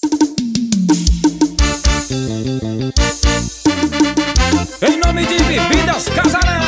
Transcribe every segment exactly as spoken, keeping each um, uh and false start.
Em nome de Bebidas Casarão.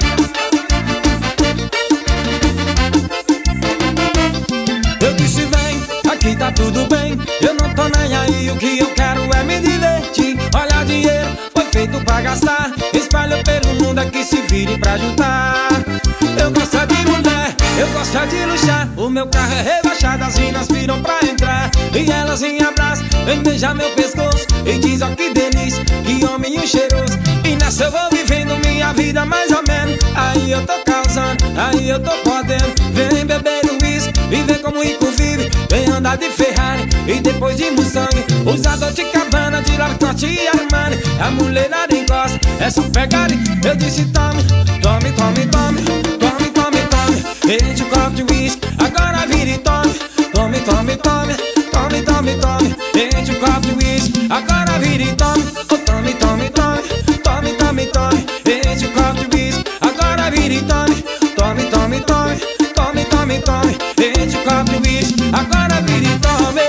Eu disse vem, aqui tá tudo bem. Eu não tô nem aí, o que eu quero é me divertir. Olha, dinheiro foi feito pra gastar. Espalha pelo mundo, aqui se vire pra juntar. Eu gosto de mulher, eu gosto de luxar. O meu carro é rebaixado, as minas viram pra entrar. E elas me abraçam, vem beijar meu pescoço e diz ó que delícia, que homem cheiroso. E nessa eu vou vivendo minha vida mais ou menos. Aí eu tô causando, aí eu tô podendo. Vem beber o uísque e vem como rico vive. Vem andar de Ferrari e depois de Mustang. Usador de Cabana, de Lacoste e Armani. A mulherada encosta, é só pegar e eu disse tome, tome, tome, tome, tome, tome, tome. Enche o copo de uísque, agora vira e tome. Tome, tome, tome, tome, tome, tome. Enche o copo de uísque, agora vira e tome. Oh, tome, tome, tome, tome, tome, tome. Enche o copo de uísque, agora vira e tome. Tome, tome, tome, tome, tome, tome. Enche o copo de uísque, agora vira e tome.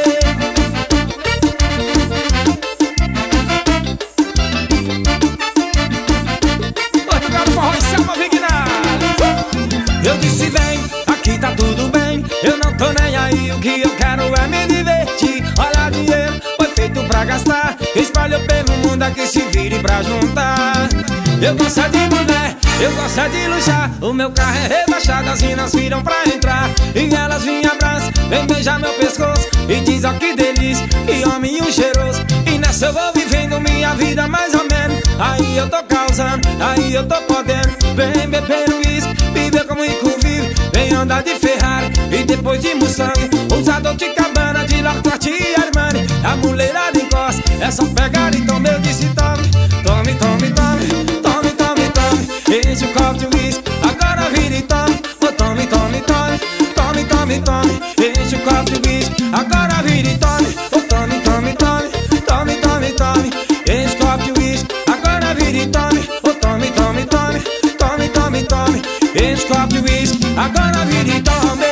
Eu disse vem, aqui tá tudo bem. Eu não tô nem aí, o que eu quero é me divertir. Olha, dinheiro foi feito pra gastar. Espalhou pelo mundo, aqui se vire pra juntar. Eu gosto de mulher, eu gosto de luxar. O meu carro é rebaixado, as minas viram pra entrar. E elas me abraçam, vem beijar meu pescoço e diz ó que delícia, que homem cheiroso. E nessa eu vou vivendo minha vida mais ou menos. Aí eu tô causando, aí eu tô podendo. Vem beber uísque, viver como rico vive. Vem andar de Ferrari e depois de Mustang. Usador de Cabana, de Lacoste e Armani. A mulherada encosta, é só pegar e tome. Eu disse tome, tome, tome, tome, tome, tome, tome. Enche o copo de uísque, agora vira e tome. Oh, tome, tome, tome, tome, tome, tome. Enche o copo de uísque, agora vira e tome. Oh, tome, tome, tome, tome, tome, tome. Enche o copo de uísque, agora vira e tome. Oh, tome, tome, tome, tome, tome, tome. Enche o copo de uísque, agora vira e tome.